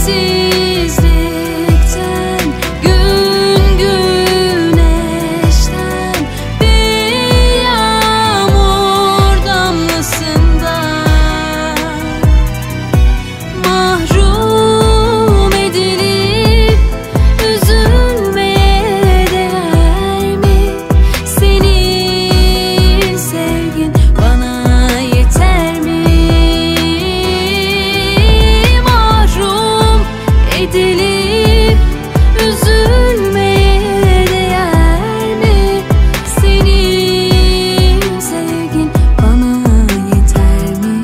gün güneşten, bir yağmur damlasından mahrum edilip üzülmeye değer mi? Senin sevgin bana yeter mi? Mahrum edilip üzülmeye değer mi? Senin sevgin bana yeter mi?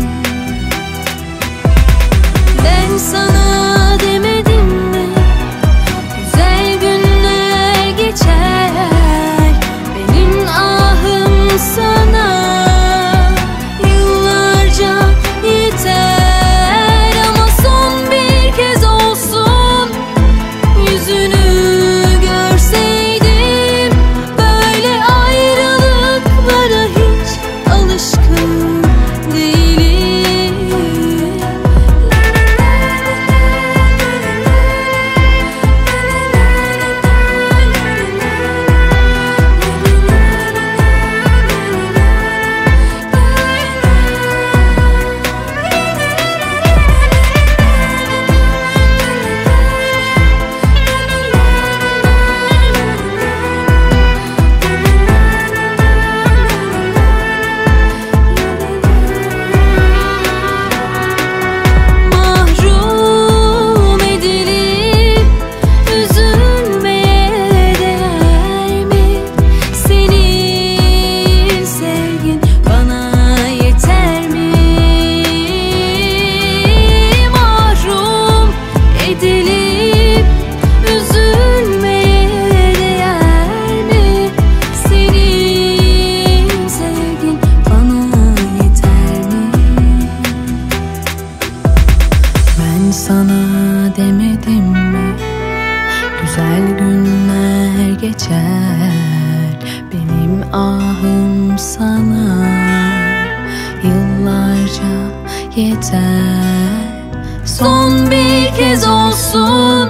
Ben sana demedim mi? Güzel günler geçer, benim ahım sana yıllarca yeter. Ama son bir kez olsun yüzünü görseydim, böyle ayrılıklara hiç alışkın değilim. Mahrum edilip üzülmeye değer mi? Senin sevgin bana yeter mi? Mahrum edilip üzülmeye değer mi? Senin sevgin bana yeter mi? Ben sana demedim mi? Güzel günler geçer, benim ahım sana yıllarca yeter. Son bir kez olsun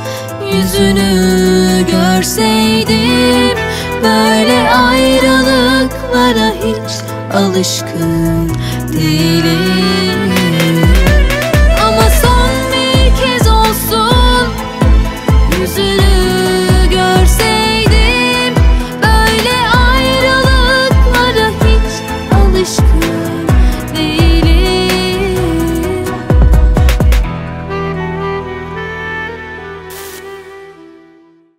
yüzünü görseydim, böyle ayrılıklara hiç alışkın değilim.